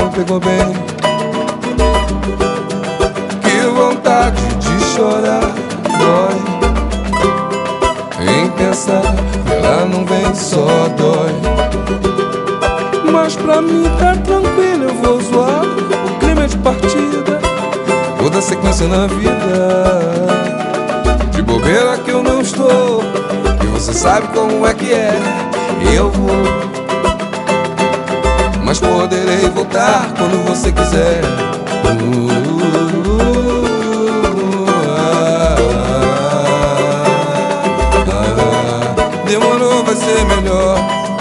não pegou bem. Que vontade de chorar, dói em pensar que ela não vem, só dói. Mas pra mim tá tranquilo, eu vou zoar. O clima é de partida, toda sequência na vida. De bobeira que eu não estou, e você sabe como é que é. Eu vou, mas poderei voltar quando você quiser. Demorou, vai ser melhor.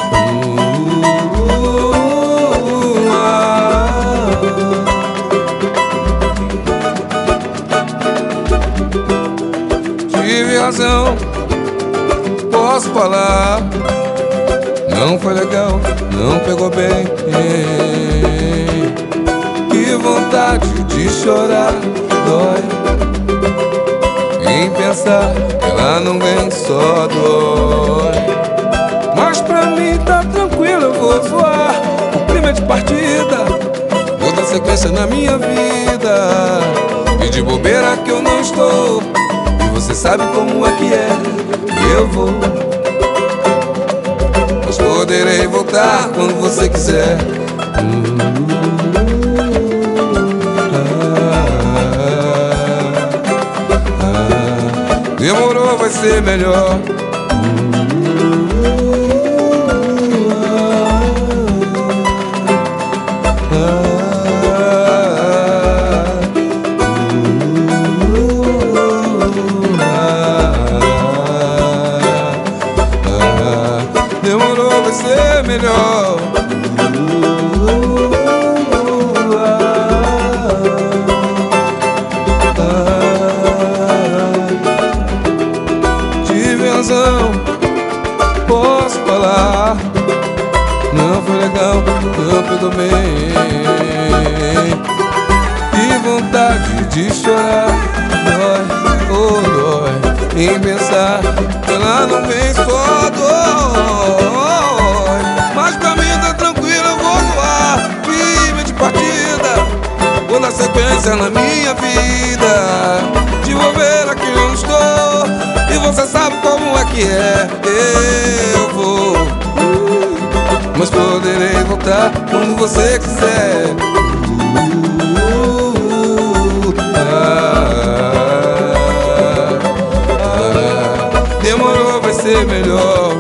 Tive razão, posso falar. Não foi legal, não pegou bem. Que vontade de chorar, dói em pensar que ela não vem, só dói. Mas pra mim tá tranquilo, eu vou zoar. O clima é de partida, outra sequência na minha vida. E de bobeira que eu não estou, e você sabe como é que é. Eu vou, mas poderei voltar quando você quiser. Demorou, vai ser melhor. Demorou, vai ser melhor. Tive razão, posso falar. Não foi legal, não pegou bem. Que vontade de chorar, dói, oh dói em pensar que ela não vem, só dói. Mas pra mim tá tranquilo, eu vou zoar. Clima de partida, vou na sequência na minha vida. De bobeira que eu estou, e você sabe como é que é. Eu vou, mas poderei voltar quando você quiser. Demorou, vai ser melhor.